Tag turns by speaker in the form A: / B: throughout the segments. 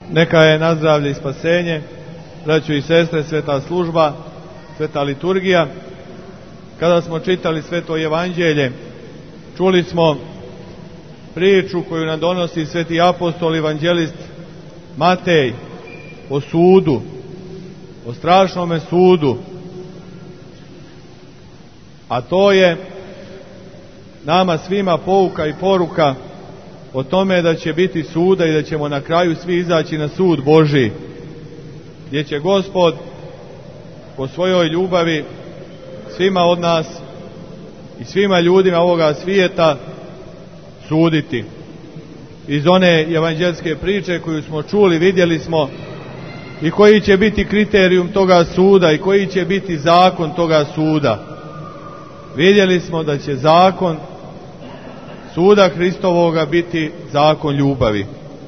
A: Neka je na zdravlje i spasenje, braćo i sestre, sveta služba, sveta liturgija. Kada smo čitali sveto evanđelje, čuli smo priču koju nam donosi sveti apostol evanđelist Matej o sudu, o strašnome sudu. A to je nama svima pouka i poruka o tome da će biti suda i da ćemo na kraju svi izaći na sud Božji, gdje će Gospod po svojoj ljubavi svima od nas i svima ljudima ovoga svijeta suditi. Iz one evanđelske priče koju smo čuli, vidjeli smo i koji će biti kriterijum toga suda i koji će biti zakon toga suda. Vidjeli smo da će zakon suda Hristovoga biti zakon ljubavi.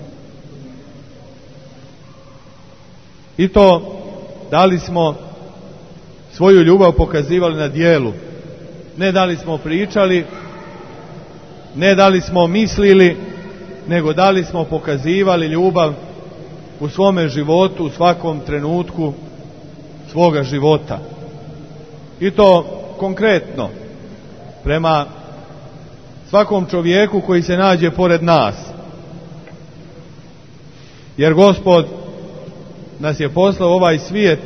A: I to da li smo svoju ljubav pokazivali na djelu, ne da li smo pričali, ne da li smo mislili, nego da li smo pokazivali ljubav u svome životu, u svakom trenutku svoga života. I to konkretno prema svakom čovjeku koji se nađe pored nas. Jer Gospod nas je poslao u ovaj svijet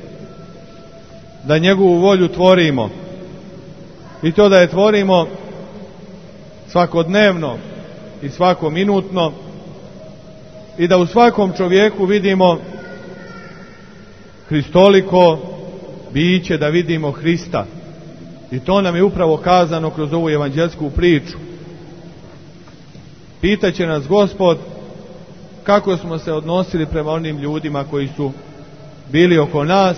A: da njegovu volju tvorimo. I to da je tvorimo svakodnevno i svakominutno i da u svakom čovjeku vidimo Hristoliko biće, da vidimo Hrista. I to nam je upravo kazano kroz ovu evanđelsku priču. Pitaće nas Gospod kako smo se odnosili prema onim ljudima koji su bili oko nas,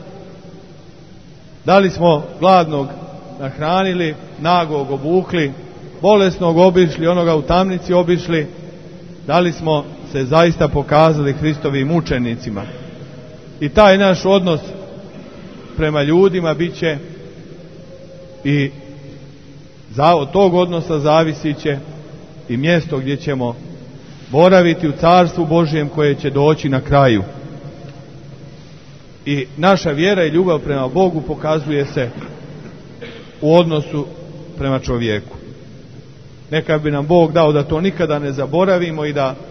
A: da li smo gladnog nahranili, nagog obukli, bolesnog obišli, onoga u tamnici obišli, da li smo se zaista pokazali Hristovim mučenicima. I taj naš odnos prema ljudima bit će i od tog odnosa zavisit će i mjesto gdje ćemo boraviti u Carstvu Božjem koje će doći na kraju. I naša vjera i ljubav prema Bogu pokazuje se u odnosu prema čovjeku. Neka bi nam Bog dao da to nikada ne zaboravimo i da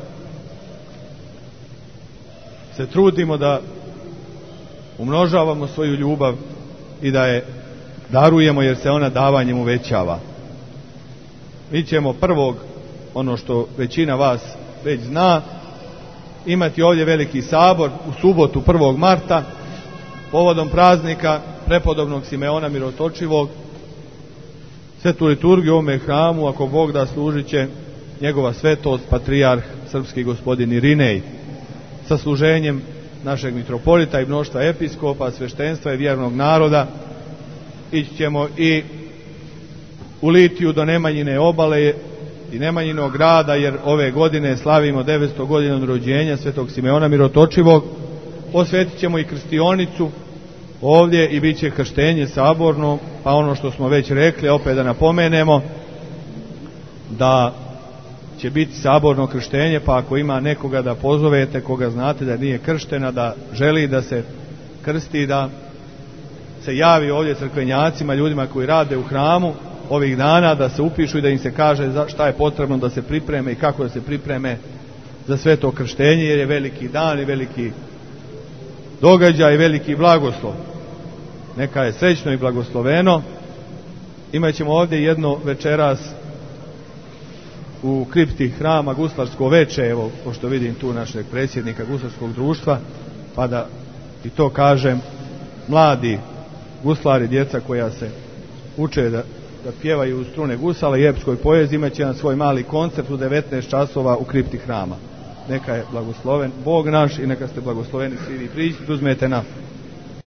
A: se trudimo da umnožavamo svoju ljubav i da je darujemo, jer se ona davanjem uvećava. Mi ćemo prvog, ono što većina vas već zna, imati ovdje veliki sabor u subotu 1. marta povodom praznika prepodobnog Simeona Mirotočivog. Svetu liturgiju u ovome hramu, ako Bog da, služit će njegova svetost patrijarh srpski gospodin Irinej sa služenjem našeg mitropolita i mnoštva episkopa, sveštenstva i vjernog naroda. Ići ćemo i u Litiju do Nemanjine obale i Nemanjinog grada, jer ove godine slavimo 900 godina od rođenja svetog Simeona Mirotočivog. Osvetit ćemo i krstionicu ovdje i bit će krštenje saborno, pa ono što smo već rekli, opet da napomenemo, da će biti saborno krštenje, pa ako ima nekoga da pozovete, koga znate da nije krštena, da želi da se krsti, da se javi ovdje crkvenjacima, ljudima koji rade u hramu ovih dana, da se upišu i da im se kaže šta je potrebno da se pripreme i kako da se pripreme za sve to krštenje, jer je veliki dan i veliki događaj i veliki blagoslov. Neka je srećno i blagosloveno. Imaćemo ovdje jedno večeras u kripti hrama guslarsko veče, evo, pošto vidim tu našeg predsjednika guslarskog društva, pa da i to kažem, mladi guslari, djeca koja se uče da pjevaju u strune gusala i epskoj poeziji, imat će jedan svoj mali koncert u 19 časova u kripti hrama. Neka je blagosloven Bog naš i neka ste blagosloveni svi vi. Priđite, uzmete na